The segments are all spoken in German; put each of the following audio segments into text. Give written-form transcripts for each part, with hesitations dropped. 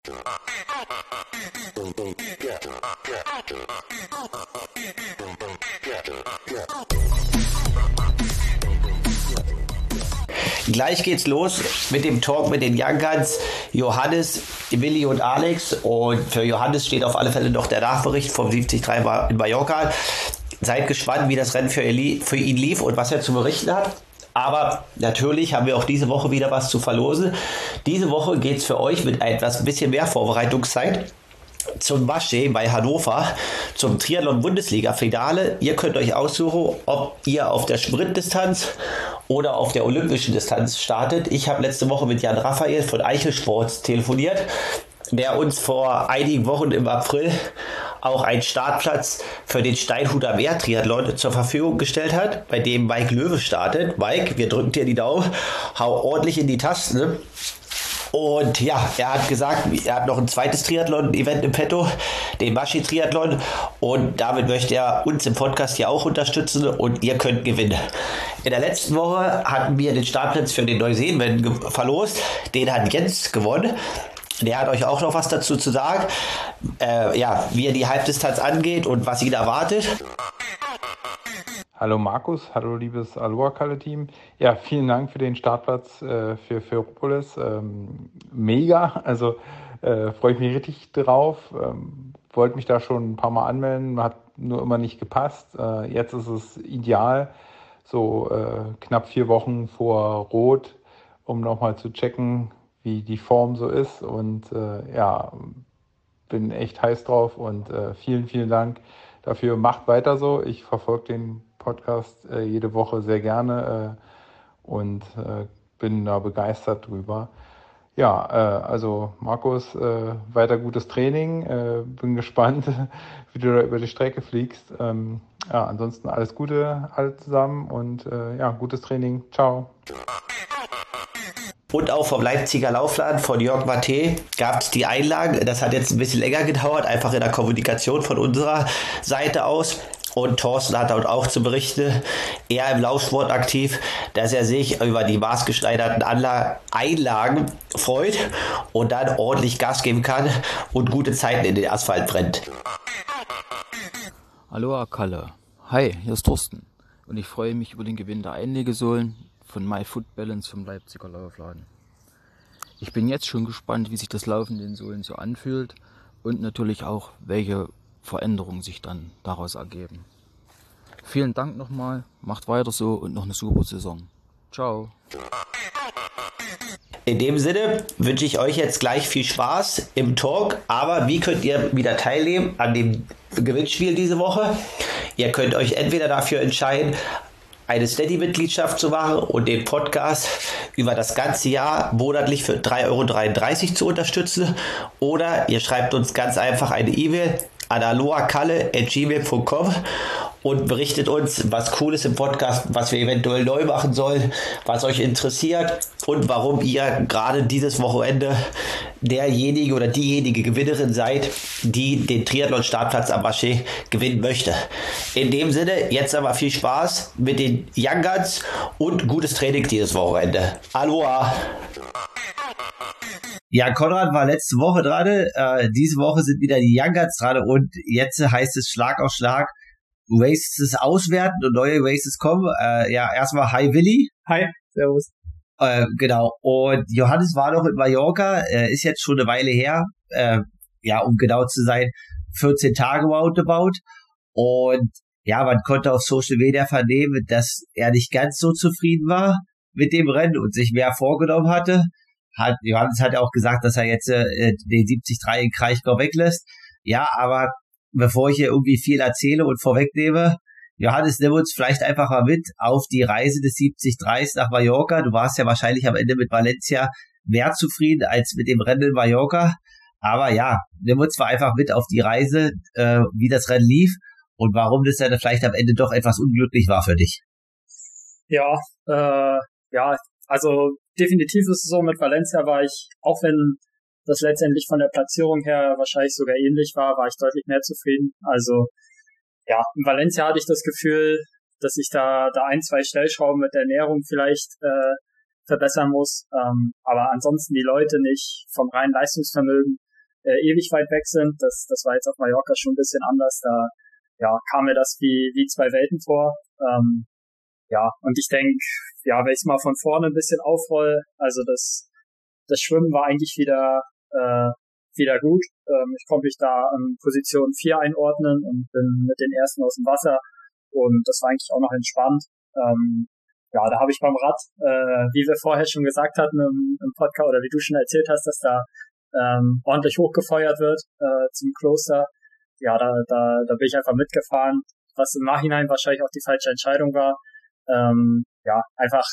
Gleich geht's los mit dem Talk mit den Young Guns, Johannes, Willi und Alex. Und für Johannes steht auf alle Fälle noch der Nachbericht vom 73 in Mallorca. Seid gespannt, wie das Rennen für ihn lief und was er zu berichten hat. Aber natürlich haben wir auch diese Woche wieder was zu verlosen. Diese Woche geht's für euch mit ein bisschen mehr Vorbereitungszeit zum Maschsee bei Hannover, zum Triathlon-Bundesliga-Finale. Ihr könnt euch aussuchen, ob ihr auf der Sprintdistanz oder auf der olympischen Distanz startet. Ich habe letzte Woche mit Jan Raphael von Eichelsports telefoniert, der uns vor einigen Wochen im April auch einen Startplatz für den Steinhuder Meer-Triathlon zur Verfügung gestellt hat, bei dem Mike Löwe startet. Mike, wir drücken dir die Daumen, hau ordentlich in die Tasten. Und ja, er hat gesagt, er hat noch ein zweites Triathlon-Event im Petto, den Maschi-Triathlon. Und damit möchte er uns im Podcast hier auch unterstützen und ihr könnt gewinnen. In der letzten Woche hatten wir den Startplatz für den Neuseenwen verlost. Den hat Jens gewonnen. Der hat euch auch noch was dazu zu sagen, wie er die Halbdistanz angeht und was ihn erwartet. Hallo Markus, hallo liebes Aloha-Kalle-Team. Ja, vielen Dank für den Startplatz für Ferropolis. Mega, also freue ich mich richtig drauf. Wollte mich da schon ein paar Mal anmelden, hat nur immer nicht gepasst. Jetzt ist es ideal, so knapp 4 Wochen vor Rot, um nochmal zu checken, wie die Form so ist. Und bin echt heiß drauf und vielen, vielen Dank dafür. Macht weiter so. Ich verfolge den Podcast jede Woche sehr gerne und bin da begeistert drüber. Ja, also Markus, weiter gutes Training. Bin gespannt, wie du da über die Strecke fliegst. Ansonsten alles Gute alle zusammen und gutes Training. Ciao. Und auch vom Leipziger Laufladen von Jörg Matte gab es die Einlagen. Das hat jetzt ein bisschen länger gedauert, einfach in der Kommunikation von unserer Seite aus. Und Thorsten hat dort auch zu berichten, er im Laufsport aktiv, dass er sich über die maßgeschneiderten Einlagen freut und dann ordentlich Gas geben kann und gute Zeiten in den Asphalt brennt. Aloha Kalle. Hi, hier ist Thorsten. Und ich freue mich über den Gewinn der Einlegesohlen von MyFootBalance vom Leipziger Laufladen. Ich bin jetzt schon gespannt, wie sich das Laufen in den Sohlen so anfühlt und natürlich auch, welche Veränderungen sich dann daraus ergeben. Vielen Dank nochmal, macht weiter so und noch eine super Saison. Ciao. In dem Sinne wünsche ich euch jetzt gleich viel Spaß im Talk, aber wie könnt ihr wieder teilnehmen an dem Gewinnspiel diese Woche? Ihr könnt euch entweder dafür entscheiden, eine Steady-Mitgliedschaft zu machen und den Podcast über das ganze Jahr monatlich für 3,33 € zu unterstützen. Oder ihr schreibt uns ganz einfach eine E-Mail an aloakalle@gmail.com und berichtet uns, was Cooles im Podcast, was wir eventuell neu machen sollen, was euch interessiert und warum ihr gerade dieses Wochenende derjenige oder diejenige Gewinnerin seid, die den Triathlon-Startplatz am Maschsee gewinnen möchte. In dem Sinne, jetzt aber viel Spaß mit den Young Guns und gutes Training dieses Wochenende. Aloha! Ja, Konrad war letzte Woche dran. Diese Woche sind wieder die Young Guns dran und jetzt heißt es Schlag auf Schlag. Races auswerten und neue Races kommen. Erstmal hi Willi. Hi, servus. Genau. Und Johannes war noch in Mallorca, ist jetzt schon eine Weile her. Um genau zu sein, 14 Tage roundabout. Und ja, man konnte auf Social Media vernehmen, dass er nicht ganz so zufrieden war mit dem Rennen und sich mehr vorgenommen hatte. Johannes hat auch gesagt, dass er jetzt den 73 in Kraichgau weglässt. Ja, aber bevor ich hier irgendwie viel erzähle und vorwegnehme, Johannes, nimm uns vielleicht einfach mal mit auf die Reise des 73 nach Mallorca. Du warst ja wahrscheinlich am Ende mit Valencia mehr zufrieden als mit dem Rennen in Mallorca. Aber ja, nimm uns mal einfach mit auf die Reise, wie das Rennen lief und warum das dann vielleicht am Ende doch etwas unglücklich war für dich. Also definitiv ist es so, mit Valencia war ich, auch wenn das letztendlich von der Platzierung her wahrscheinlich sogar ähnlich war ich deutlich mehr zufrieden. Also ja, in Valencia hatte ich das Gefühl, dass ich da 1-2 Stellschrauben mit der Ernährung vielleicht verbessern muss. Aber ansonsten die Leute nicht vom reinen Leistungsvermögen ewig weit weg sind. Das war jetzt auf Mallorca schon ein bisschen anders. Da ja, kam mir das wie zwei Welten vor. Ja, und ich denke, ja, wenn ich es mal von vorne ein bisschen aufroll, also das Schwimmen war eigentlich wieder gut. Ich konnte mich da an Position 4 einordnen und bin mit den ersten aus dem Wasser und das war eigentlich auch noch entspannt. Ja, da habe ich beim Rad, wie wir vorher schon gesagt hatten im Podcast oder wie du schon erzählt hast, dass da ordentlich hochgefeuert wird zum Kloster. Ja, da bin ich einfach mitgefahren, was im Nachhinein wahrscheinlich auch die falsche Entscheidung war. Ja, einfach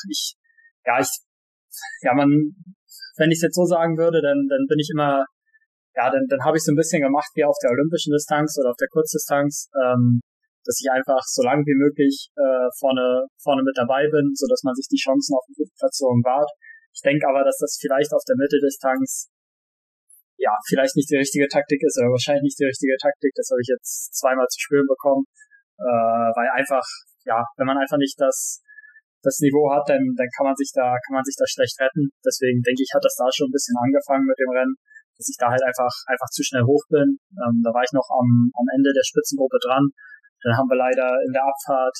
wenn ich es jetzt so sagen würde, dann bin ich immer, ja, dann habe ich so ein bisschen gemacht wie auf der olympischen Distanz oder auf der Kurzdistanz, dass ich einfach so lange wie möglich vorne mit dabei bin, so dass man sich die Chancen auf die Platzierung wahrt. Ich denke aber, dass das vielleicht auf der Mitteldistanz ja vielleicht nicht die richtige Taktik ist oder wahrscheinlich nicht die richtige Taktik. Das habe ich jetzt zweimal zu spüren bekommen, weil einfach, ja, wenn man einfach nicht das Niveau hat, dann kann man sich da schlecht retten. Deswegen denke ich, hat das da schon ein bisschen angefangen mit dem Rennen, dass ich da halt einfach zu schnell hoch bin. Da war ich noch am Ende der Spitzengruppe dran. Dann haben wir leider in der Abfahrt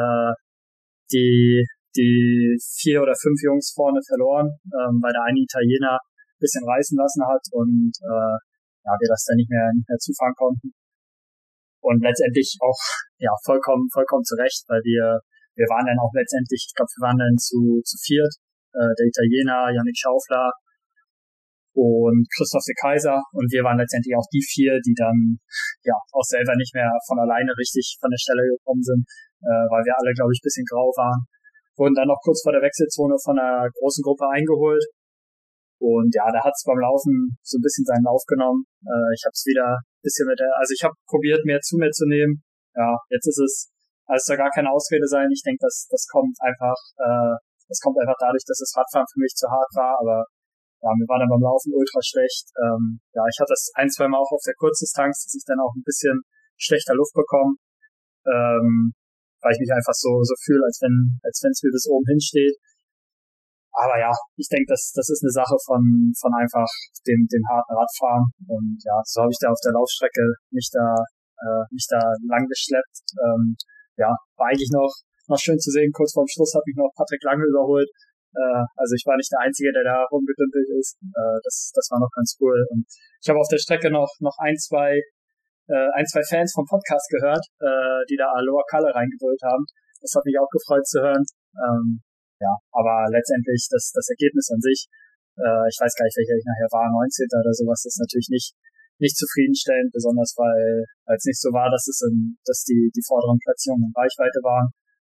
die 4 oder 5 Jungs vorne verloren, weil der eine Italiener ein bisschen reißen lassen hat und ja, wir das dann nicht mehr zufahren konnten. Und letztendlich auch ja vollkommen zu Recht, weil wir waren dann auch letztendlich, ich glaube, wir waren dann zu viert, der Italiener, Yannick Schaufler und Christoph de Kaiser und wir waren letztendlich auch die 4, die dann ja auch selber nicht mehr von alleine richtig von der Stelle gekommen sind, weil wir alle, glaube ich, ein bisschen grau waren. Wurden dann noch kurz vor der Wechselzone von einer großen Gruppe eingeholt und ja, da hat es beim Laufen so ein bisschen seinen Lauf genommen. Ich habe es wieder ein bisschen also ich habe probiert, mehr zu mir zu nehmen. Ja, jetzt ist es, also soll gar keine Ausrede sein. Ich denke, das kommt einfach dadurch, dass das Radfahren für mich zu hart war, aber ja, mir war dann beim Laufen ultra schlecht. Ja, ich hatte das 1-2 Mal auch auf der Kurzdistanz, dass ich dann auch ein bisschen schlechter Luft bekomme, weil ich mich einfach so fühle, als wenn es mir bis oben hinsteht. Aber ja, ich denke, das ist eine Sache von einfach dem harten Radfahren. Und ja, so habe ich da auf der Laufstrecke mich da lang geschleppt. Ja, war eigentlich noch schön zu sehen. Kurz vorm Schluss hat mich noch Patrick Lange überholt. Also ich war nicht der Einzige, der da rumgedümpelt ist. Das war noch ganz cool. Und ich habe auf der Strecke noch ein, zwei Fans vom Podcast gehört, die da Aloha Kalle reingebrüllt haben. Das hat mich auch gefreut zu hören. Ja, aber letztendlich das Ergebnis an sich, ich weiß gar nicht, welcher ich nachher war, 19. oder sowas, ist natürlich nicht zufriedenstellend, besonders weil es nicht so war, dass die vorderen Platzierungen in Reichweite waren.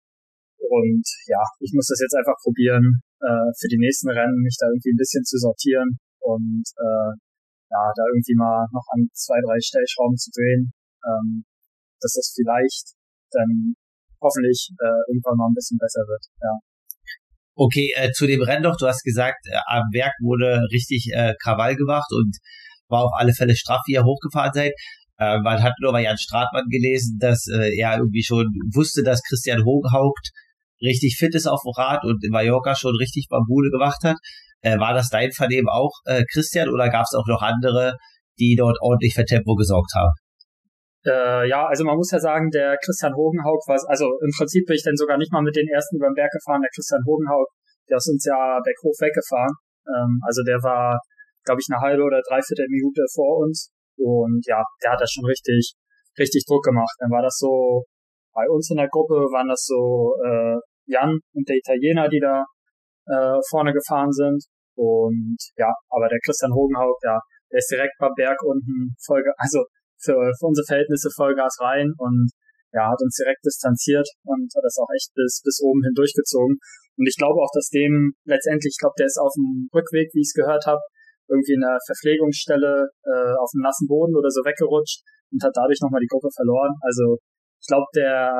Und ja, ich muss das jetzt einfach probieren, für die nächsten Rennen mich da irgendwie ein bisschen zu sortieren und ja, da irgendwie mal noch an 2, 3 Stellschrauben zu drehen, dass das vielleicht dann hoffentlich irgendwann mal ein bisschen besser wird. Ja. Okay, zu dem Rennen noch, du hast gesagt, am Berg wurde richtig Krawall gemacht und war auf alle Fälle straff, wie ihr hochgefahren seid. Man hat nur bei Jan Stratmann gelesen, dass er irgendwie schon wusste, dass Christian Hogenhaupt richtig fit ist auf dem Rad und in Mallorca schon richtig Bambule gemacht hat. War das dein Vernehmen auch, Christian, oder gab es auch noch andere, die dort ordentlich für Tempo gesorgt haben? Ja, also man muss ja sagen, der Christian Hogenhaupt war, also im Prinzip bin ich dann sogar nicht mal mit den ersten über den Berg gefahren. Der Christian Hogenhaupt, der ist uns ja berghoch weggefahren. Also der war, glaube ich, eine halbe oder dreiviertel Minute vor uns. Und ja, der hat da schon richtig Druck gemacht. Dann war das so, bei uns in der Gruppe waren das so Jan und der Italiener, die da vorne gefahren sind. Und ja, aber der Christian Hogenhaupt, ja, der ist direkt beim Berg unten also für unsere Verhältnisse Vollgas rein und ja, hat uns direkt distanziert und hat das auch echt bis oben hin durchgezogen. Und ich glaube auch, dass dem letztendlich, ich glaube, der ist auf dem Rückweg, wie ich es gehört habe, irgendwie in der Verpflegungsstelle auf dem nassen Boden oder so weggerutscht und hat dadurch nochmal die Gruppe verloren. Also ich glaube, der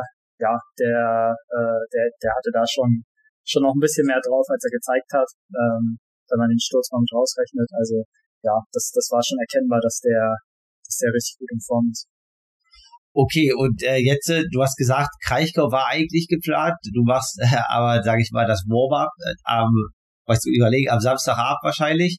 hatte da schon noch ein bisschen mehr drauf, als er gezeigt hat, wenn man den Sturz mal mit rausrechnet. Also ja, das war schon erkennbar, dass der richtig gut in Form ist. Okay, und jetzt, du hast gesagt, Kraichgau war eigentlich geplant. Du machst aber, sage ich mal, das Warm-up am Samstagabend wahrscheinlich.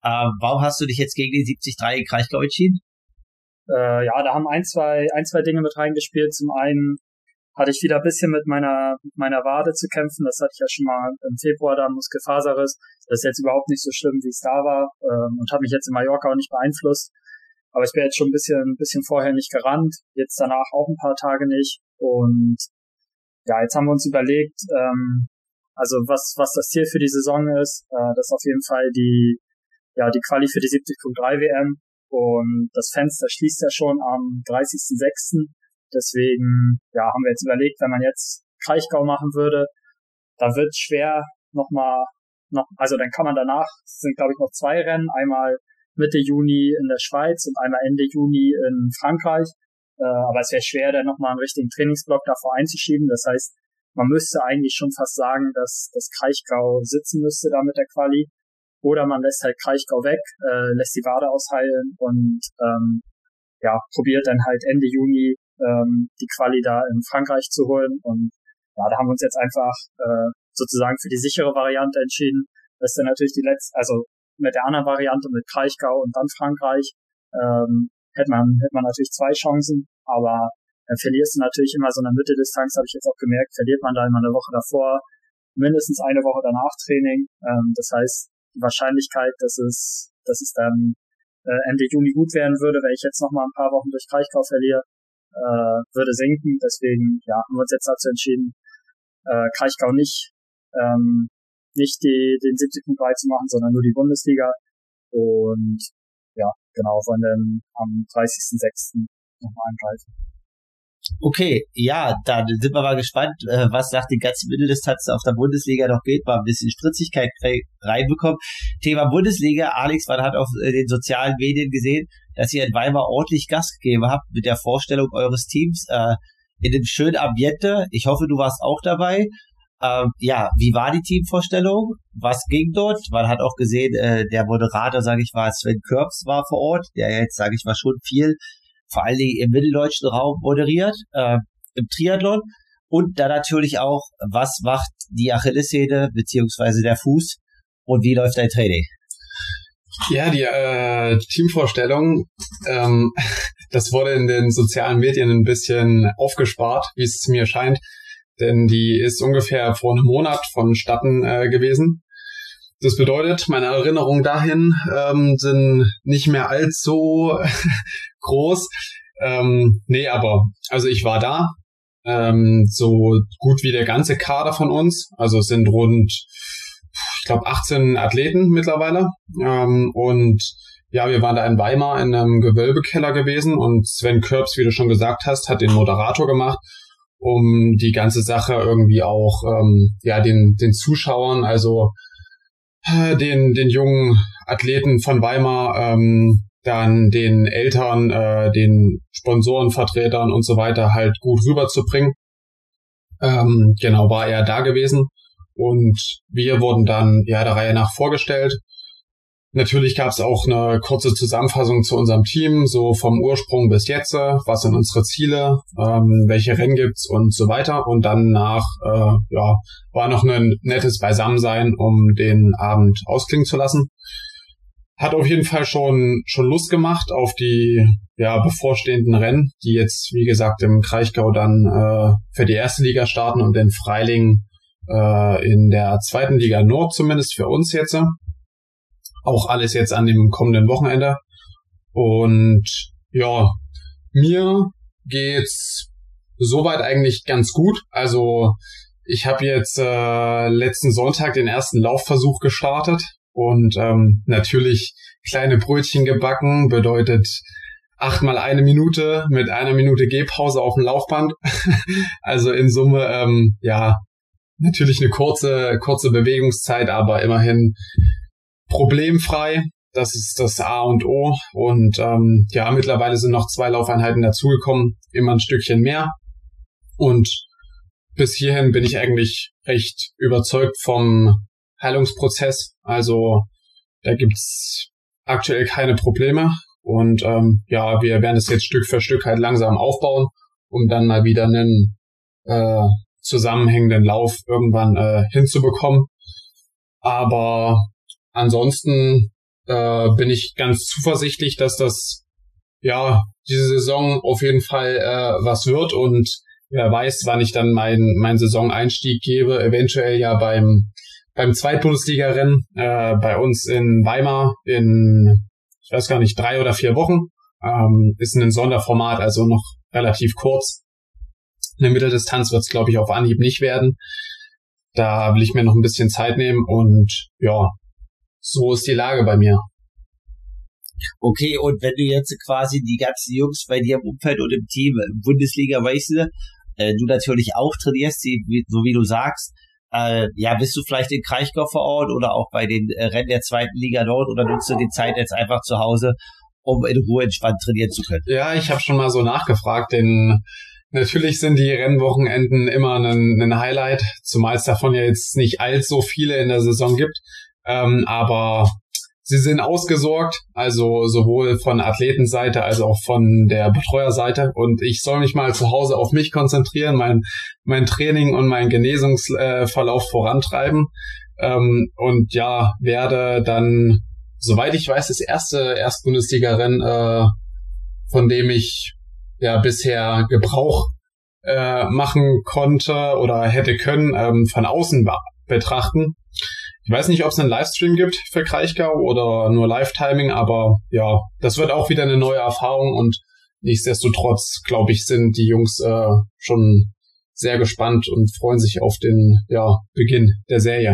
Warum hast du dich jetzt gegen den 73 in Kraichgau entschieden? Ja, da haben ein, zwei Dinge mit reingespielt. Zum einen hatte ich wieder ein bisschen mit meiner Wade zu kämpfen. Das hatte ich ja schon mal im Februar, da Muskelfaserriss. Das ist jetzt überhaupt nicht so schlimm, wie es da war, und hat mich jetzt in Mallorca auch nicht beeinflusst. Aber ich bin jetzt schon ein bisschen vorher nicht gerannt, jetzt danach auch ein paar Tage nicht. Und ja, jetzt haben wir uns überlegt, also was das Ziel für die Saison ist, das ist auf jeden Fall die Quali für die 70.3 WM. Und das Fenster schließt ja schon am 30.06. Deswegen, ja, haben wir jetzt überlegt, wenn man jetzt Kraichgau machen würde, da wird schwer also dann kann man danach, es sind glaube ich noch 2 Rennen, einmal Mitte Juni in der Schweiz und einmal Ende Juni in Frankreich. Aber es wäre schwer, dann nochmal einen richtigen Trainingsblock davor einzuschieben. Das heißt, man müsste eigentlich schon fast sagen, dass das Kraichgau sitzen müsste da mit der Quali. Oder man lässt halt Kraichgau weg, lässt die Wade ausheilen und probiert dann halt Ende Juni die Quali da in Frankreich zu holen. Und ja, da haben wir uns jetzt einfach sozusagen für die sichere Variante entschieden. Das ist dann natürlich also mit der anderen Variante mit Kraichgau und dann Frankreich hätte man natürlich 2 Chancen, aber dann verlierst du natürlich immer so eine Mitteldistanz, habe ich jetzt auch gemerkt, verliert man da immer eine Woche davor, mindestens eine Woche danach Training. Das heißt, die Wahrscheinlichkeit, dass es dann Ende Juni gut werden würde, wenn ich jetzt noch mal ein paar Wochen durch Kraichgau verliere, würde sinken. Deswegen haben wir uns jetzt dazu entschieden, Kraichgau nicht den 70.3 zu machen, sondern nur die Bundesliga. Und ja, genau, wollen dann am 30.06. nochmal angreifen. Okay, ja, da sind wir mal gespannt, was nach den ganzen Mitteldistanzen auf der Bundesliga noch geht, mal ein bisschen Spritzigkeit reinbekommen. Thema Bundesliga, Alex, man hat auf den sozialen Medien gesehen, dass ihr in Weimar ordentlich Gas gegeben habt mit der Vorstellung eures Teams in dem schönen Ambiente. Ich hoffe, du warst auch dabei. Wie war die Teamvorstellung? Was ging dort? Man hat auch gesehen, der Moderator, sage ich mal, Sven Körbs war vor Ort, der jetzt, sage ich mal, schon viel vor allen Dingen im mitteldeutschen Raum moderiert, im Triathlon. Und dann natürlich auch, was macht die Achillessehne beziehungsweise der Fuß und wie läuft dein Training? Ja, die Teamvorstellung, das wurde in den sozialen Medien ein bisschen aufgespart, wie es mir scheint, denn die ist ungefähr vor einem Monat vonstatten gewesen. Das bedeutet, meine Erinnerungen dahin sind nicht mehr allzu groß. Also ich war da, so gut wie der ganze Kader von uns. Also es sind rund, ich glaube, 18 Athleten mittlerweile. Und ja, wir waren da in Weimar in einem Gewölbekeller gewesen und Sven Körbs, wie du schon gesagt hast, hat den Moderator gemacht, um die ganze Sache irgendwie auch den Zuschauern, also den jungen Athleten von Weimar, dann den Eltern, den Sponsorenvertretern und so weiter halt gut rüberzubringen. Genau, war er da gewesen und wir wurden dann der Reihe nach vorgestellt. Natürlich gab es auch eine kurze Zusammenfassung zu unserem Team, so vom Ursprung bis jetzt, was sind unsere Ziele, welche Rennen gibt's und so weiter. Und danach war noch ein nettes Beisammensein, um den Abend ausklingen zu lassen. Hat auf jeden Fall schon Lust gemacht auf die bevorstehenden Rennen, die jetzt, wie gesagt, im Kraichgau dann für die erste Liga starten und in Freilingen in der zweiten Liga Nord, zumindest für uns jetzt. Auch alles jetzt an dem kommenden Wochenende. Und ja, mir geht's soweit eigentlich ganz gut. Also ich habe jetzt letzten Sonntag den ersten Laufversuch gestartet und natürlich kleine Brötchen gebacken, bedeutet 8 mal 1 Minute mit 1 Minute Gehpause auf dem Laufband. Also in Summe, natürlich eine kurze Bewegungszeit, aber immerhin problemfrei. Das ist das A und O. Und mittlerweile sind noch 2 Laufeinheiten dazugekommen, immer ein Stückchen mehr. Und bis hierhin bin ich eigentlich recht überzeugt vom Heilungsprozess. Also da gibt's aktuell keine Probleme. Und wir werden es jetzt Stück für Stück halt langsam aufbauen, um dann mal wieder einen zusammenhängenden Lauf irgendwann hinzubekommen. Aber ansonsten bin ich ganz zuversichtlich, dass das diese Saison auf jeden Fall was wird, und wer weiß, wann ich dann meinen Saisoneinstieg gebe, eventuell ja beim Zweitbundesliga-Rennen bei uns in Weimar in, ich weiß gar nicht, 3 oder 4 Wochen. Ist ein Sonderformat, also noch relativ kurz. Eine Mitteldistanz wird es, glaube ich, auf Anhieb nicht werden. Da will ich mir noch ein bisschen Zeit nehmen, und ja, so ist die Lage bei mir. Okay, und wenn du jetzt quasi die ganzen Jungs bei dir im Umfeld und im Team Bundesliga, weißt du natürlich auch trainierst, so wie du sagst, bist du vielleicht in Kraichgau vor Ort oder auch bei den Rennen der 2. Liga Nord, oder nutzt du die Zeit jetzt einfach zu Hause, um in Ruhe entspannt trainieren zu können? Ja, ich habe schon mal so nachgefragt, denn natürlich sind die Rennwochenenden immer ein Highlight, zumal es davon ja jetzt nicht allzu viele in der Saison gibt, aber sie sind ausgesorgt, also sowohl von Athletenseite als auch von der Betreuerseite, und ich soll mich mal zu Hause auf mich konzentrieren, mein Training und mein Genesungsverlauf vorantreiben, und ja, werde dann, soweit ich weiß, das erste Erstbundesliga-Rennen, von dem ich ja bisher Gebrauch machen konnte oder hätte können, von außen betrachten. Ich weiß nicht, ob es einen Livestream gibt für Kraichgau oder nur Live-Timing, aber ja, das wird auch wieder eine neue Erfahrung, und nichtsdestotrotz, glaube ich, sind die Jungs schon sehr gespannt und freuen sich auf den Beginn der Serie.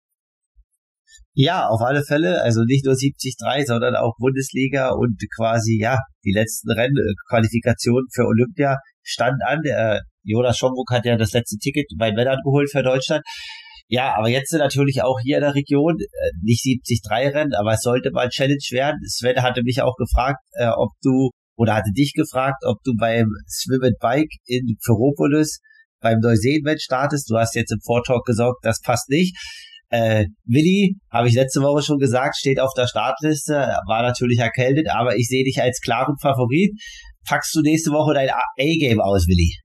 Ja, auf alle Fälle, also nicht nur 73, sondern auch Bundesliga und quasi, die letzten Rennqualifikationen für Olympia standen an. Der Jonas Schomburg hat ja das letzte Ticket bei Männern geholt für Deutschland. Ja, aber jetzt sind natürlich auch hier in der Region nicht 73 Rennen, aber es sollte mal Challenge werden. Sven hatte mich auch gefragt, hatte dich gefragt, ob du beim Swim and Bike in Ferropolis beim Neuseenman startest. Du hast jetzt im Vortalk gesagt, das passt nicht. Willi, habe ich letzte Woche schon gesagt, steht auf der Startliste, war natürlich erkältet, aber ich sehe dich als klaren Favorit. Packst du nächste Woche dein A-Game aus, Willi?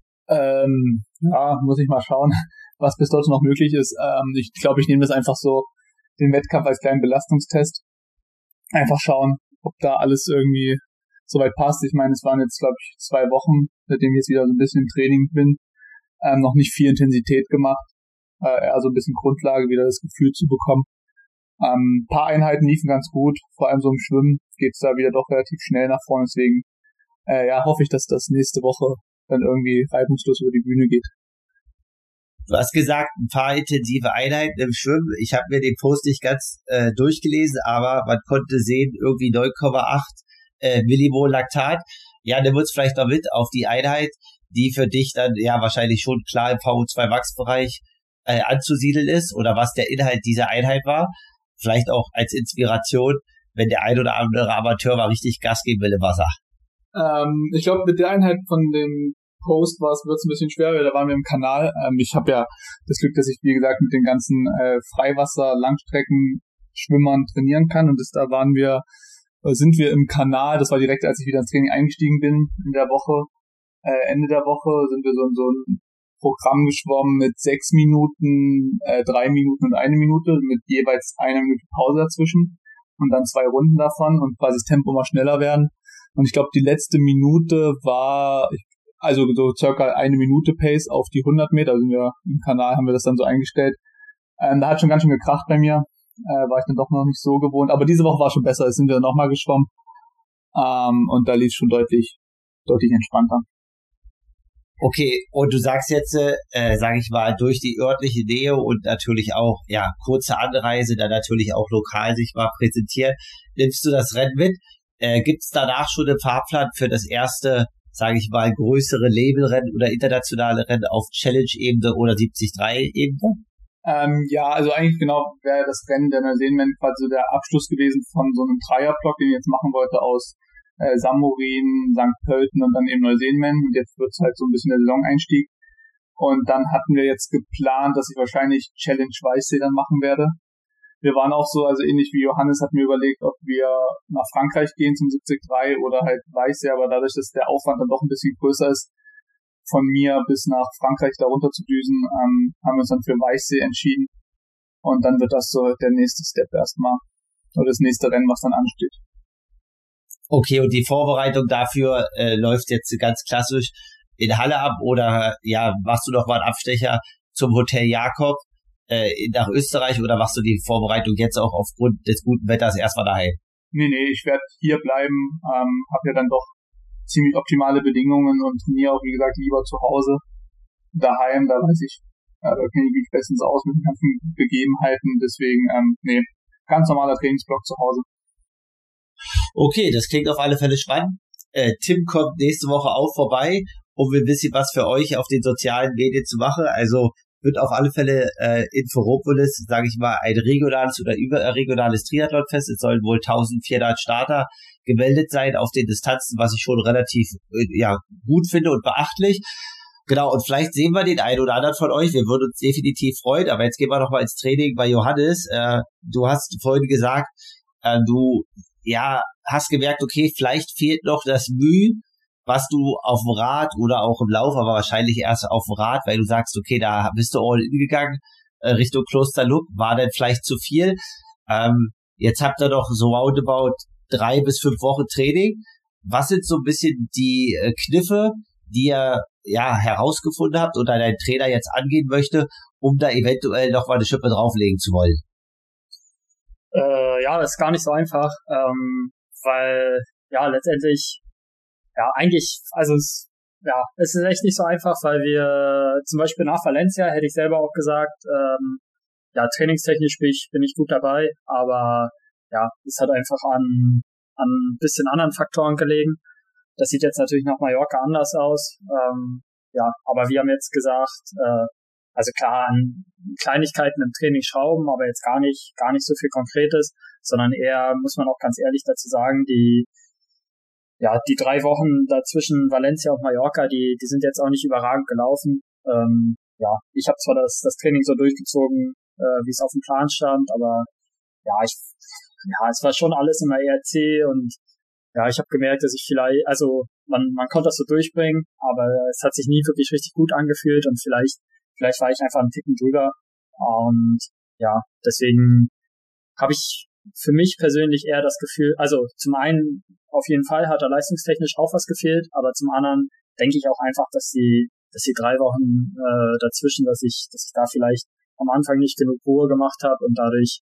Muss ich mal schauen, was bis dort noch möglich ist. Ich glaube, ich nehme das einfach so, den Wettkampf als kleinen Belastungstest. Einfach schauen, ob da alles irgendwie soweit passt. Ich meine, es waren jetzt, glaube ich, 2 Wochen, seitdem ich jetzt wieder so ein bisschen im Training bin. Noch nicht viel Intensität gemacht. Eher so ein bisschen Grundlage, wieder das Gefühl zu bekommen. Ein paar Einheiten liefen ganz gut, vor allem so im Schwimmen geht's da wieder doch relativ schnell nach vorne, deswegen hoffe ich, dass das nächste Woche dann irgendwie reibungslos über die Bühne geht. Du hast gesagt, ein paar intensive Einheiten im Schwimmen. Ich habe mir den Post nicht ganz durchgelesen, aber man konnte sehen, irgendwie 9,8 Millimol Laktat. Ja, nimm uns vielleicht noch mit auf die Einheit, die für dich dann wahrscheinlich schon klar im VO2 Max-Bereich anzusiedeln ist, oder was der Inhalt dieser Einheit war. Vielleicht auch als Inspiration, wenn der ein oder andere Amateur mal richtig Gas geben will im Wasser. Ich glaube, mit der Einheit von dem Post wird es ein bisschen schwer, weil da waren wir im Kanal. Ich habe ja das Glück, dass ich, wie gesagt, mit den ganzen Freiwasser-Langstrecken-Schwimmern trainieren kann, und sind wir im Kanal. Das war direkt, als ich wieder ins Training eingestiegen bin in der Woche. Ende der Woche sind wir so ein Programm geschwommen mit 6 Minuten, 3 Minuten und 1 Minute, mit jeweils 1 Minute Pause dazwischen und dann 2 Runden davon und quasi das Tempo mal schneller werden. Und ich glaube, die letzte Minute war, also so circa 1 Minute Pace auf die 100 Meter, also im Kanal haben wir das dann so eingestellt. Da hat schon ganz schön gekracht bei mir, war ich dann doch noch nicht so gewohnt, aber diese Woche war schon besser, jetzt sind wir nochmal geschwommen, und da lief es schon deutlich entspannter. Okay, und du sagst jetzt, sage ich mal, durch die örtliche Nähe und natürlich auch, kurze Anreise, dann natürlich auch lokal sich mal präsentieren, nimmst du das Rennen mit? Gibt's danach schon einen Fahrplan für das erste, sage ich mal, größere Labelrennen oder internationale Rennen auf Challenge-Ebene oder 73-Ebene? Also eigentlich genau wäre das Rennen der Neuseenman quasi so der Abschluss gewesen von so einem Dreierblock, den ich jetzt machen wollte aus Samorin, St. Pölten und dann eben Neuseenman, und jetzt wird's halt so ein bisschen der Saisoneinstieg. Und dann hatten wir jetzt geplant, dass ich wahrscheinlich Challenge Weißsee dann machen werde. Wir waren auch so, also ähnlich wie Johannes, hatten wir überlegt, ob wir nach Frankreich gehen zum 73 oder halt Weißsee, aber dadurch, dass der Aufwand dann doch ein bisschen größer ist, von mir bis nach Frankreich da runter zu düsen, haben wir uns dann für Weißsee entschieden. Und dann wird das so der nächste Step erstmal. das nächste Rennen, was dann ansteht. Okay, und die Vorbereitung dafür läuft jetzt ganz klassisch in Halle ab oder ja, machst du noch mal einen Abstecher zum Hotel Jakob nach Österreich oder machst du die Vorbereitung jetzt auch aufgrund des guten Wetters erstmal daheim? Nee, ich werde hier bleiben, habe ja dann doch ziemlich optimale Bedingungen und trainiere auch, wie gesagt, lieber zu Hause. Daheim, da weiß ich, da kenne ich mich bestens aus mit den ganzen Begebenheiten, deswegen, ganz normaler Trainingsblock zu Hause. Okay, das klingt auf alle Fälle spannend. Tim kommt nächste Woche auch vorbei, um ein bisschen was für euch auf den sozialen Medien zu machen. Also wird auf alle Fälle in Ferropolis, sage ich mal, ein regionales oder überregionales Triathlonfest. Es sollen wohl 1400 Starter gemeldet sein auf den Distanzen, was ich schon relativ gut finde und beachtlich. Genau, und vielleicht sehen wir den einen oder anderen von euch. Wir würden uns definitiv freuen. Aber jetzt gehen wir noch mal ins Training bei Johannes. Du hast vorhin gesagt, du hast gemerkt, okay, vielleicht fehlt noch das Mühe, was du auf dem Rad oder auch im Lauf, aber wahrscheinlich erst auf dem Rad, weil du sagst, okay, da bist du all in gegangen, Richtung Klosterluck, war dann vielleicht zu viel. Jetzt habt ihr doch so roundabout 3 bis 5 Wochen Training. Was sind so ein bisschen die Kniffe, die ihr herausgefunden habt oder dein Trainer jetzt angehen möchte, um da eventuell noch mal eine Schippe drauflegen zu wollen? Das ist gar nicht so einfach, weil letztendlich es ist echt nicht so einfach, weil wir zum Beispiel nach Valencia, hätte ich selber auch gesagt, trainingstechnisch bin ich gut dabei, aber es hat einfach an ein bisschen anderen Faktoren gelegen. Das sieht jetzt natürlich nach Mallorca anders aus, aber wir haben jetzt gesagt, also klar, an Kleinigkeiten im Training schrauben, aber jetzt gar nicht so viel Konkretes, sondern eher, muss man auch ganz ehrlich dazu sagen, die 3 Wochen dazwischen Valencia und Mallorca, die sind jetzt auch nicht überragend gelaufen. Ich habe zwar das Training so durchgezogen, wie es auf dem Plan stand, aber es war schon alles immer ERC und ich habe gemerkt, dass ich vielleicht, also man konnte das so durchbringen, aber es hat sich nie wirklich richtig gut angefühlt und vielleicht war ich einfach einen Ticken drüber und deswegen habe ich für mich persönlich eher das Gefühl, also zum einen auf jeden Fall hat da leistungstechnisch auch was gefehlt, aber zum anderen denke ich auch einfach, dass die 3 Wochen dazwischen, dass ich da vielleicht am Anfang nicht genug Ruhe gemacht habe und dadurch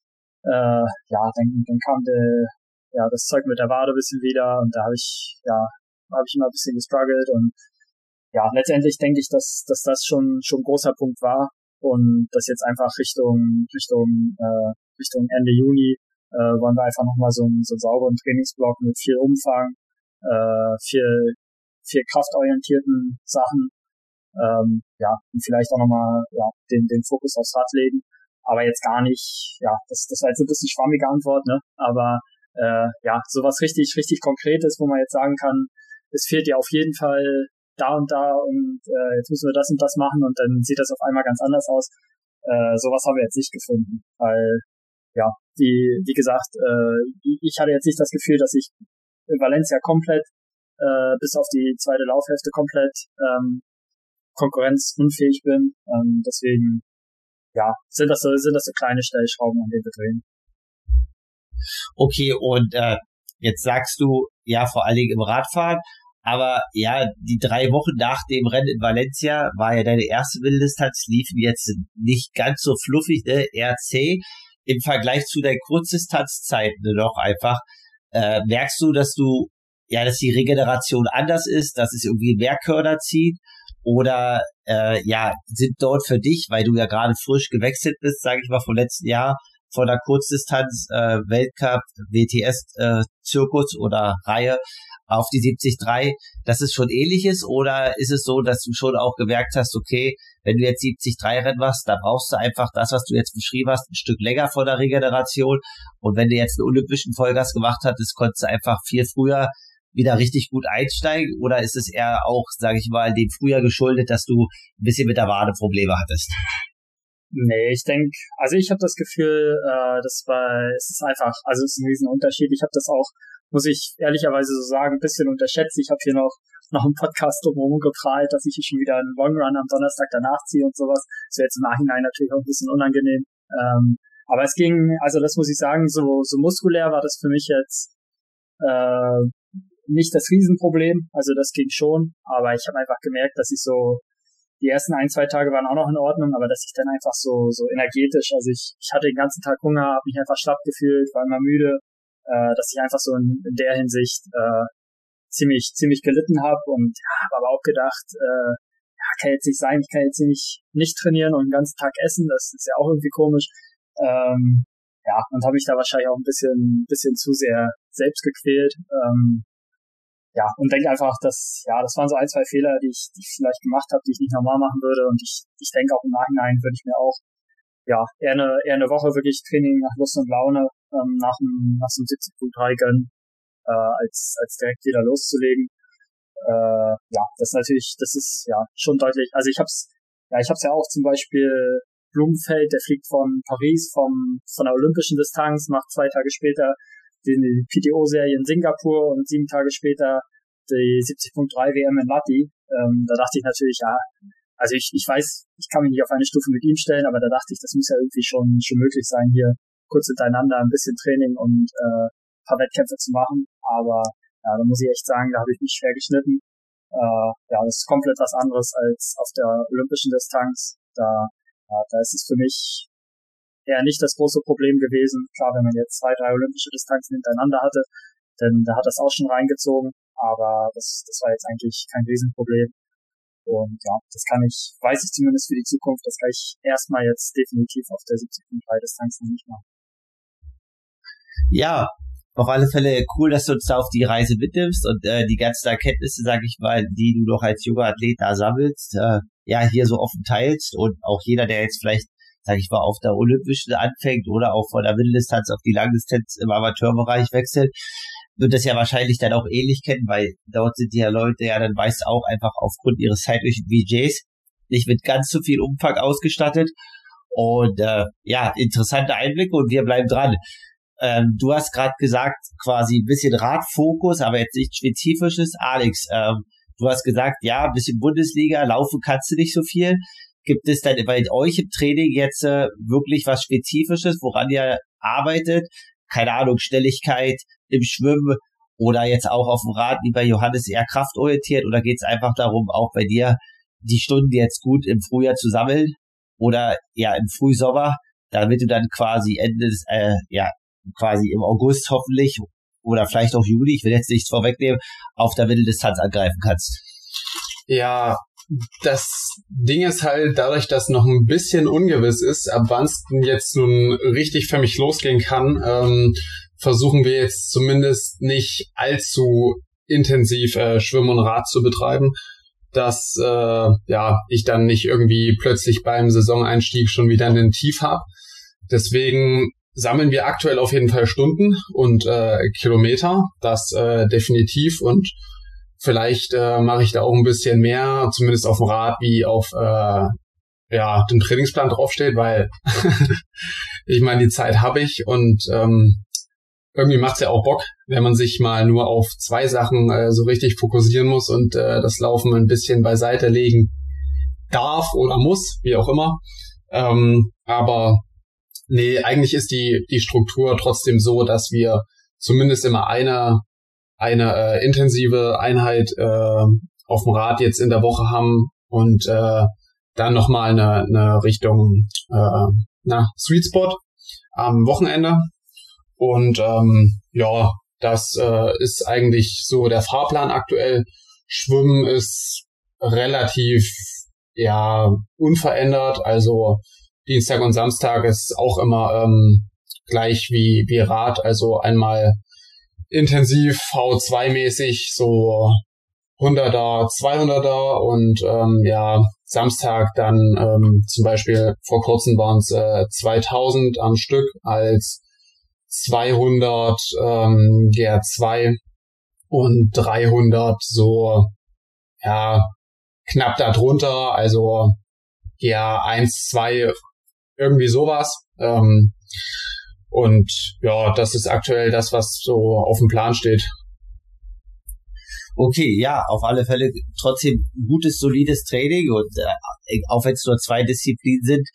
dann kam das Zeug mit der Wade ein bisschen wieder und da habe ich immer ein bisschen gestruggelt und letztendlich denke ich, dass das schon ein großer Punkt war und das jetzt einfach Richtung Ende Juni wollen wir einfach nochmal so einen sauberen Trainingsblock mit viel Umfang, viel kraftorientierten Sachen, und vielleicht auch nochmal den Fokus aufs Rad legen, aber jetzt gar nicht, das war jetzt ein bisschen schwammige Antwort, ne? Aber sowas richtig Konkretes, wo man jetzt sagen kann, es fehlt ja auf jeden Fall da und jetzt müssen wir das und das machen und dann sieht das auf einmal ganz anders aus. Sowas haben wir jetzt nicht gefunden, weil wie gesagt, ich hatte jetzt nicht das Gefühl, dass ich in Valencia komplett bis auf die zweite Laufhälfte komplett konkurrenzunfähig bin. Deswegen sind das so kleine Stellschrauben, an denen wir drehen. Okay, und jetzt sagst du, vor allen Dingen im Radfahren, aber die 3 Wochen nach dem Rennen in Valencia war ja deine erste Mitteldistanz, liefen jetzt nicht ganz so fluffig, ne? RC im Vergleich zu deinen Kurzdistanzzeiten noch einfach. Merkst du, dass die Regeneration anders ist, dass es irgendwie mehr Körner zieht? Oder sind dort für dich, weil du ja gerade frisch gewechselt bist, sage ich mal, vom letzten Jahr, von der Kurzdistanz Weltcup, WTS Zirkus oder Reihe auf die 73, dass es schon ähnlich ist? Oder ist es so, dass du schon auch gemerkt hast, okay, wenn du jetzt 73-Rennen machst, dann brauchst du einfach das, was du jetzt beschrieben hast, ein Stück länger von der Regeneration. Und wenn du jetzt einen olympischen Vollgas gemacht hattest, konntest du einfach viel früher wieder richtig gut einsteigen? Oder ist es eher auch, sage ich mal, dem früher geschuldet, dass du ein bisschen mit der Wade Probleme hattest? Nee, ich denke, also ich habe das Gefühl, es ist einfach, also es ist ein Riesenunterschied. Ich habe das auch, muss ich ehrlicherweise so sagen, ein bisschen unterschätzt. Ich habe hier noch einen Podcast drumherum geprahlt, dass ich hier schon wieder einen Long Run am Donnerstag danach ziehe und sowas. Das wäre jetzt im Nachhinein natürlich auch ein bisschen unangenehm. Aber es ging, also das muss ich sagen, so muskulär war das für mich jetzt nicht das Riesenproblem. Also das ging schon, aber ich habe einfach gemerkt, dass ich so, die ersten 1-2 Tage waren auch noch in Ordnung, aber dass ich dann einfach so energetisch, also ich hatte den ganzen Tag Hunger, habe mich einfach schlapp gefühlt, war immer müde, dass ich einfach so in der Hinsicht ziemlich gelitten habe und habe aber auch gedacht, kann jetzt nicht sein, ich kann jetzt hier nicht trainieren und den ganzen Tag essen, das ist ja auch irgendwie komisch. Und habe mich da wahrscheinlich auch ein bisschen zu sehr selbst gequält. Und denke einfach, das waren so 1-2 Fehler, die ich vielleicht gemacht habe, die ich nicht normal machen würde. Und ich denke auch im Nachhinein würde ich mir auch eher eine Woche wirklich Training nach Lust und Laune nach so einem 70.3 gönnen, als direkt wieder loszulegen. Das ist schon deutlich. Also ich hab's ja auch zum Beispiel Blumenfeld, der fliegt von Paris von der olympischen Distanz, macht 2 Tage später die PTO-Serie in Singapur und 7 Tage später die 70.3 WM in Lahti. Da dachte ich natürlich, also ich weiß, ich kann mich nicht auf eine Stufe mit ihm stellen, aber da dachte ich, das muss ja irgendwie schon möglich sein, hier kurz hintereinander ein bisschen Training und ein paar Wettkämpfe zu machen. Aber da muss ich echt sagen, da habe ich mich schwer geschnitten. Das ist komplett was anderes als auf der olympischen Distanz. Da ist es für mich eher nicht das große Problem gewesen. Klar, wenn man jetzt 2-3 olympische Distanzen hintereinander hatte, dann da hat das auch schon reingezogen, aber das war jetzt eigentlich kein Riesenproblem. Und weiß ich zumindest für die Zukunft, das kann ich erstmal jetzt definitiv auf der 70.3 Distanz noch nicht machen. Ja, auf alle Fälle cool, dass du uns da auf die Reise mitnimmst und die ganzen Erkenntnisse, sag ich mal, die du noch als junger Athlet da sammelst, hier so offen teilst und auch jeder, der jetzt vielleicht, sag ich mal, auf der Olympischen anfängt oder auch von der Mitteldistanz auf die Langdistanz im Amateurbereich wechselt, wird das ja wahrscheinlich dann auch ähnlich kennen, weil dort sind die ja Leute dann meist auch einfach aufgrund ihres zeitlichen VJs nicht mit ganz so viel Umfang ausgestattet und interessante Einblicke und wir bleiben dran. Du hast gerade gesagt, quasi ein bisschen Radfokus, aber jetzt nichts Spezifisches. Alex, du hast gesagt, ein bisschen Bundesliga, laufen kannst du nicht so viel. Gibt es dann bei euch im Training jetzt wirklich was Spezifisches, woran ihr arbeitet? Keine Ahnung, Schnelligkeit im Schwimmen oder jetzt auch auf dem Rad wie bei Johannes eher kraftorientiert oder geht es einfach darum, auch bei dir die Stunden jetzt gut im Frühjahr zu sammeln oder im Frühsommer, damit du dann quasi quasi im August hoffentlich oder vielleicht auch Juli, ich will jetzt nichts vorwegnehmen, auf der Mitteldistanz angreifen kannst? Ja, das Ding ist halt, dadurch, dass noch ein bisschen ungewiss ist, ab wann es jetzt nun richtig für mich losgehen kann, versuchen wir jetzt zumindest nicht allzu intensiv Schwimmen und Rad zu betreiben, dass ich dann nicht irgendwie plötzlich beim Saisoneinstieg schon wieder einen Tief habe. Deswegen sammeln wir aktuell auf jeden Fall Stunden und Kilometer, das definitiv, und vielleicht mache ich da auch ein bisschen mehr, zumindest auf dem Rad, wie auf dem Trainingsplan draufsteht, weil ich meine, die Zeit habe ich und irgendwie macht's ja auch Bock, wenn man sich mal nur auf 2 Sachen so richtig fokussieren muss und das Laufen ein bisschen beiseite legen darf oder muss, wie auch immer. Aber nee, eigentlich ist die Struktur trotzdem so, dass wir zumindest immer eine intensive Einheit auf dem Rad jetzt in der Woche haben und dann nochmal eine Richtung Sweet Spot am Wochenende. Und das ist eigentlich so der Fahrplan aktuell. Schwimmen ist relativ unverändert, also Dienstag und Samstag ist auch immer gleich wie Rad, also einmal intensiv V2-mäßig, so 100er, 200er und Samstag dann zum Beispiel vor kurzem waren es 2000 am Stück als 200 GR2 und 300 so knapp da drunter, also 1, 2 irgendwie sowas. Und das ist aktuell das, was so auf dem Plan steht. Okay, auf alle Fälle trotzdem gutes, solides Training und auch wenn es nur 2 Disziplinen sind,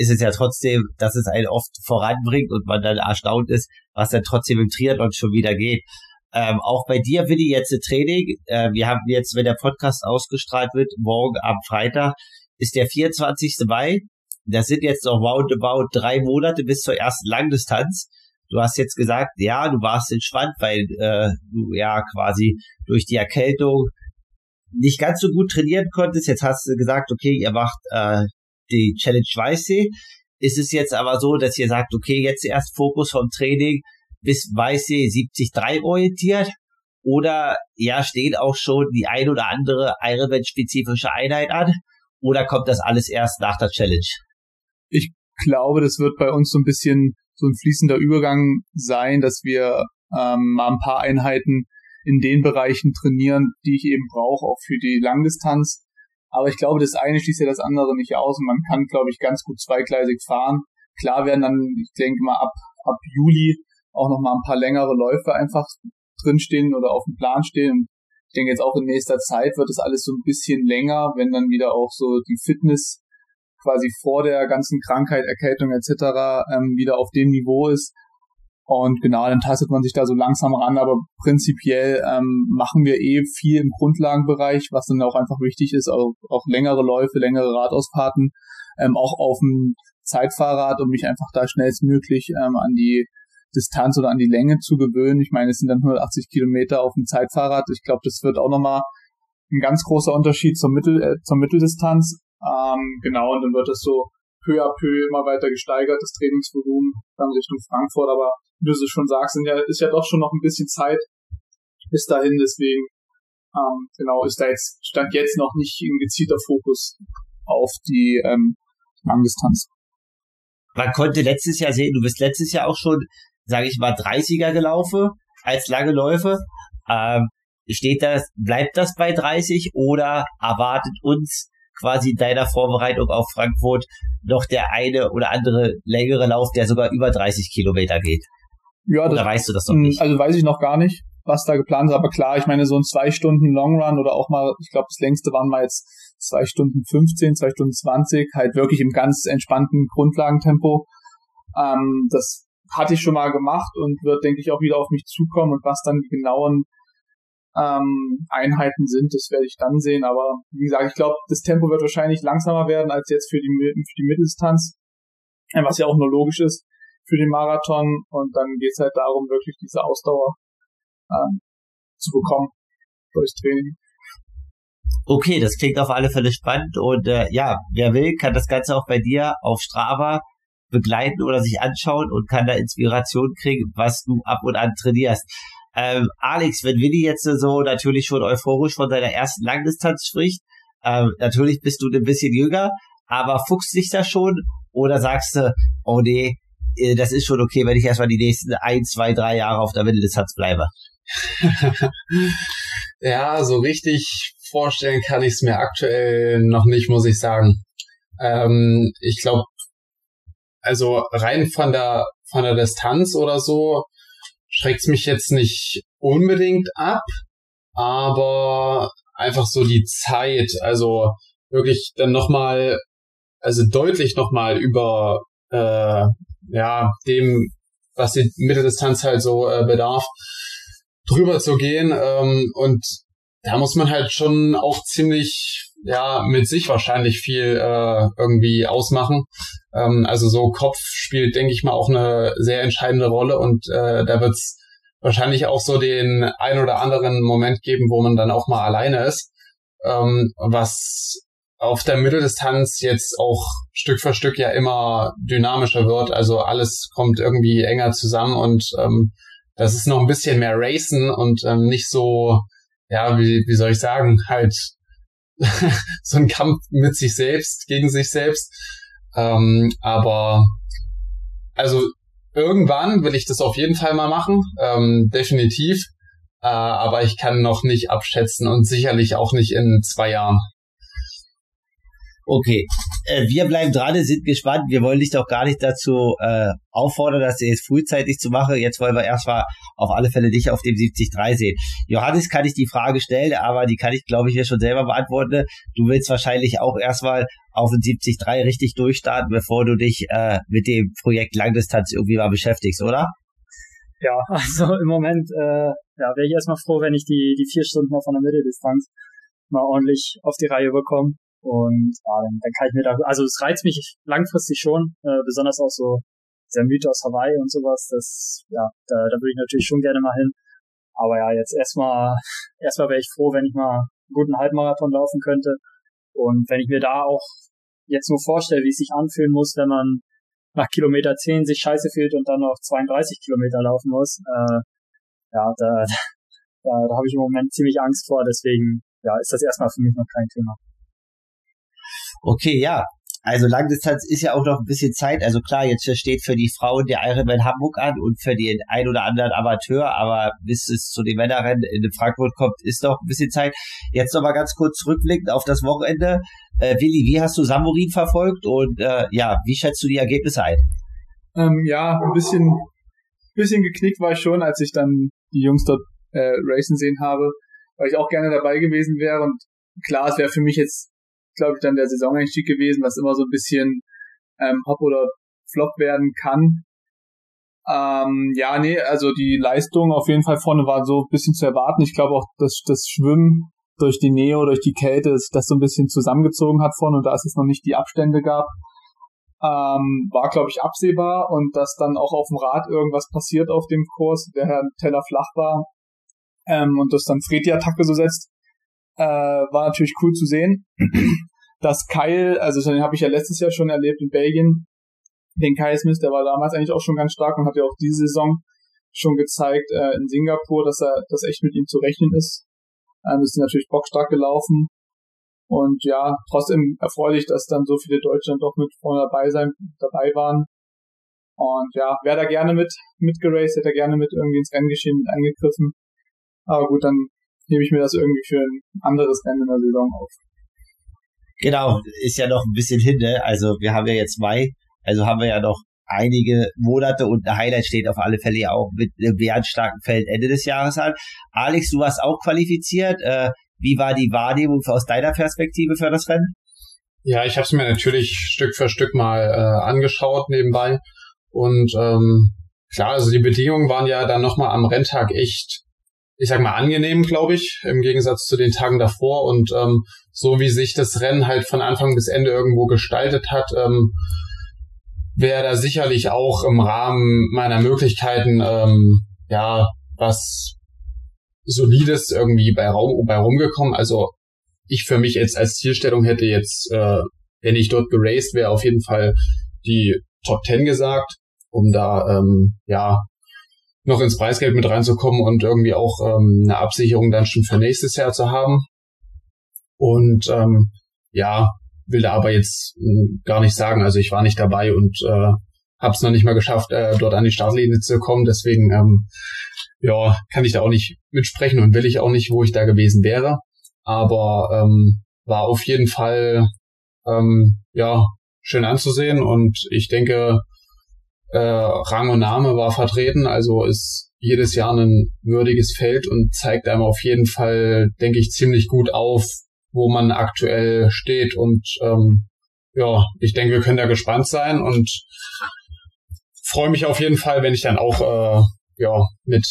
ist es ja trotzdem, dass es einen oft voranbringt und man dann erstaunt ist, was dann trotzdem im Triathlon schon wieder geht. Auch bei dir, Willi, jetzt ein Training. Wir haben jetzt, wenn der Podcast ausgestrahlt wird, morgen am Freitag, ist der 24. Mai. Das sind jetzt noch roundabout 3 Monate bis zur ersten Langdistanz. Du hast jetzt gesagt, ja, du warst entspannt, weil du ja quasi durch die Erkältung nicht ganz so gut trainieren konntest. Jetzt hast du gesagt, okay, ihr macht die Challenge Weißsee. Ist es jetzt aber so, dass ihr sagt, okay, jetzt erst Fokus vom Training bis Weißsee 73 orientiert? Oder ja, steht auch schon die ein oder andere Ironman-spezifische Einheit an? Oder kommt das alles erst nach der Challenge? Ich glaube, das wird bei uns so ein bisschen so ein fließender Übergang sein, dass wir mal ein paar Einheiten in den Bereichen trainieren, die ich eben brauche, auch für die Langdistanz. Aber ich glaube, das eine schließt ja das andere nicht aus und man kann, glaube ich, ganz gut zweigleisig fahren. Klar werden dann, ich denke mal, ab Juli auch noch mal ein paar längere Läufe einfach drinstehen oder auf dem Plan stehen. Und ich denke jetzt auch in nächster Zeit wird das alles so ein bisschen länger, wenn dann wieder auch so die Fitness quasi vor der ganzen Krankheit, Erkältung etc. Wieder auf dem Niveau ist. Und genau, dann tastet man sich da so langsam ran, aber prinzipiell machen wir viel im Grundlagenbereich, was dann auch einfach wichtig ist, auch längere Läufe, längere Radausfahrten, auch auf dem Zeitfahrrad, um mich einfach da schnellstmöglich an die Distanz oder an die Länge zu gewöhnen. Ich meine, es sind dann 180 Kilometer auf dem Zeitfahrrad. Ich glaube, das wird auch nochmal ein ganz großer Unterschied zur Mitteldistanz. Genau, und dann wird es so peu à peu immer weiter gesteigert, das Trainingsvolumen dann Richtung Frankfurt. Aber wie du es schon sagst, ist ja doch schon noch ein bisschen Zeit bis dahin. Deswegen genau ist da jetzt Stand jetzt noch nicht ein gezielter Fokus auf die Langdistanz. Man konnte letztes Jahr sehen, du bist letztes Jahr auch schon, sage ich mal, 30er gelaufen als lange Läufe. Bleibt das bei 30 oder erwartet uns quasi deiner Vorbereitung auf Frankfurt noch der eine oder andere längere Lauf, der sogar über 30 Kilometer geht? Ja, oder weißt du das noch nicht? Also weiß ich noch gar nicht, was da geplant ist, aber klar, ich meine, so ein 2 Stunden Longrun oder auch mal, ich glaube, das längste waren mal jetzt 2 Stunden 15, 2 Stunden 20, halt wirklich im ganz entspannten Grundlagentempo. Das hatte ich schon mal gemacht und wird, denke ich, auch wieder auf mich zukommen, und was dann die genauen Einheiten sind, das werde ich dann sehen, aber wie gesagt, ich glaube, das Tempo wird wahrscheinlich langsamer werden als jetzt für die Mitteldistanz, was ja auch nur logisch ist für den Marathon, und dann geht es halt darum, wirklich diese Ausdauer zu bekommen durchs Training. Okay, das klingt auf alle Fälle spannend, und ja, wer will, kann das Ganze auch bei dir auf Strava begleiten oder sich anschauen und kann da Inspiration kriegen, was du ab und an trainierst. Alex, wenn Willi jetzt so natürlich schon euphorisch von seiner ersten Langdistanz spricht, natürlich bist du ein bisschen jünger, aber fuchst dich da schon, oder sagst du, oh nee, das ist schon okay, wenn ich erstmal die nächsten 1, 2, 3 Jahre auf der Mitteldistanz bleibe? Ja, so richtig vorstellen kann ich es mir aktuell noch nicht, muss ich sagen. Ich glaube, also rein von der Distanz oder so schreckt's mich jetzt nicht unbedingt ab, aber einfach so die Zeit, also wirklich dann nochmal, also deutlich nochmal über dem, was die Mitteldistanz halt so bedarf, drüber zu gehen, und da muss man halt schon auch ziemlich, mit sich wahrscheinlich viel irgendwie ausmachen. Also so Kopf spielt, denke ich mal, auch eine sehr entscheidende Rolle, und da wird's wahrscheinlich auch so den ein oder anderen Moment geben, wo man dann auch mal alleine ist, was auf der Mitteldistanz jetzt auch Stück für Stück ja immer dynamischer wird. Also alles kommt irgendwie enger zusammen, und das ist noch ein bisschen mehr Racen und nicht so, wie soll ich sagen, halt so ein Kampf mit sich selbst, gegen sich selbst. Aber also irgendwann will ich das auf jeden Fall mal machen, definitiv. Aber ich kann noch nicht abschätzen und sicherlich auch nicht in 2 Jahren. Okay, wir bleiben dran, sind gespannt. Wir wollen dich doch gar nicht dazu auffordern, das jetzt frühzeitig zu machen. Jetzt wollen wir erstmal auf alle Fälle dich auf dem 73 sehen. Johannes, kann ich die Frage stellen, aber die kann ich, glaube ich, ja schon selber beantworten. Du willst wahrscheinlich auch erstmal auf den 73 richtig durchstarten, bevor du dich mit dem Projekt Langdistanz irgendwie mal beschäftigst, oder? Ja, also im Moment wäre ich erstmal froh, wenn ich die 4 Stunden mal von der Mitteldistanz mal ordentlich auf die Reihe bekomme. Und dann kann ich mir also es reizt mich langfristig schon, besonders auch so der Mythos Hawaii und sowas, da würde ich natürlich schon gerne mal hin. Aber ja, jetzt erstmal wäre ich froh, wenn ich mal einen guten Halbmarathon laufen könnte. Und wenn ich mir da auch jetzt nur vorstelle, wie es sich anfühlen muss, wenn man nach Kilometer 10 sich scheiße fühlt und dann noch 32 Kilometer laufen muss, da habe ich im Moment ziemlich Angst vor, deswegen ist das erstmal für mich noch kein Thema. Okay, ja. Also Langdistanz ist ja auch noch ein bisschen Zeit. Also klar, jetzt steht für die Frauen der Ironman Hamburg an und für den ein oder anderen Amateur, aber bis es zu den Männerrennen in Frankfurt kommt, ist noch ein bisschen Zeit. Jetzt noch mal ganz kurz zurückblickend auf das Wochenende. Willi, wie hast du Samorin verfolgt und wie schätzt du die Ergebnisse ein? Ein bisschen geknickt war ich schon, als ich dann die Jungs dort racen sehen habe, weil ich auch gerne dabei gewesen wäre. Und klar, es wäre für mich jetzt, glaube ich, dann der Saisoneinstieg gewesen, was immer so ein bisschen Hop oder Flop werden kann. Also die Leistung auf jeden Fall vorne war so ein bisschen zu erwarten. Ich glaube auch, dass das Schwimmen durch die Nähe, durch die Kälte, das so ein bisschen zusammengezogen hat vorne und da es jetzt noch nicht die Abstände gab, war, glaube ich, absehbar. Und dass dann auch auf dem Rad irgendwas passiert auf dem Kurs, der Herr Teller flach war und das dann Fred die Attacke so setzt, war natürlich cool zu sehen. Das Kyle, also den habe ich ja letztes Jahr schon erlebt in Belgien, den Kyle Smith, der war damals eigentlich auch schon ganz stark und hat ja auch diese Saison schon gezeigt in Singapur, dass echt mit ihm zu rechnen ist. Ist natürlich bockstark gelaufen und ja, trotzdem erfreulich, dass dann so viele Deutsche dann doch mit vorne dabei waren. Und ja, wäre da gerne mitgeraced, hätte gerne mit irgendwie ins Renngeschehen mit eingegriffen. Aber gut, dann nehme ich mir das irgendwie für ein anderes Rennen in der Saison auf. Genau, ist ja noch ein bisschen hin, ne? Also wir haben ja jetzt Mai, also haben wir ja noch einige Monate und ein Highlight steht auf alle Fälle ja auch mit einem starken Feld Ende des Jahres an. Alex, du warst auch qualifiziert. Wie war die Wahrnehmung aus deiner Perspektive für das Rennen? Ja, ich habe es mir natürlich Stück für Stück mal angeschaut nebenbei und klar, also die Bedingungen waren ja dann nochmal am Renntag echt, ich sag mal, angenehm, glaube ich, im Gegensatz zu den Tagen davor und so wie sich das Rennen halt von Anfang bis Ende irgendwo gestaltet hat, wäre da sicherlich auch im Rahmen meiner Möglichkeiten was Solides irgendwie bei rumgekommen. Also ich für mich jetzt als Zielstellung hätte jetzt, wenn ich dort geraced wäre, auf jeden Fall die Top 10 gesagt, um da noch ins Preisgeld mit reinzukommen und irgendwie auch eine Absicherung dann schon für nächstes Jahr zu haben. Und will da aber jetzt gar nicht sagen, also ich war nicht dabei und habe es noch nicht mal geschafft, dort an die Startlinie zu kommen, deswegen kann ich da auch nicht mitsprechen und will ich auch nicht, wo ich da gewesen wäre, aber war auf jeden Fall schön anzusehen und ich denke, Rang und Name war vertreten, also ist jedes Jahr ein würdiges Feld und zeigt einem auf jeden Fall, denke ich, ziemlich gut auf, wo man aktuell steht und ich denke, wir können da gespannt sein und freue mich auf jeden Fall, wenn ich dann auch mit.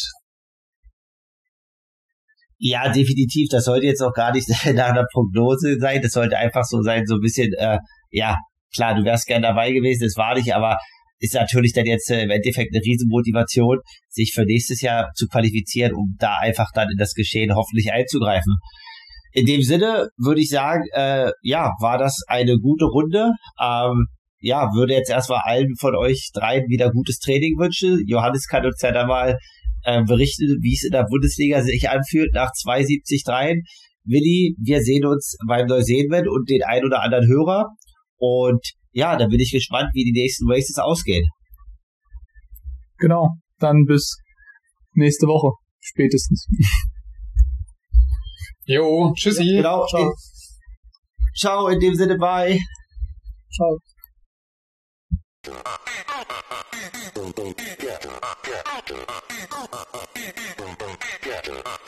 Ja, definitiv, das sollte jetzt auch gar nicht nach einer Prognose sein, das sollte einfach so sein, so ein bisschen, klar, du wärst gern dabei gewesen, das war nicht, aber ist natürlich dann jetzt im Endeffekt eine Riesenmotivation, sich für nächstes Jahr zu qualifizieren, um da einfach dann in das Geschehen hoffentlich einzugreifen. In dem Sinne würde ich sagen, war das eine gute Runde. Würde jetzt erstmal allen von euch dreien wieder gutes Training wünschen. Johannes kann uns ja da mal berichten, wie es in der Bundesliga sich anfühlt nach 2,73. Willi, wir sehen uns beim Neuseenman und den ein oder anderen Hörer. Und ja, da bin ich gespannt, wie die nächsten Races ausgehen. Genau, dann bis nächste Woche spätestens. Jo, tschüssi. Ja, genau. Ciao. Ciao, in dem Sinne, bye. Ciao. Don't get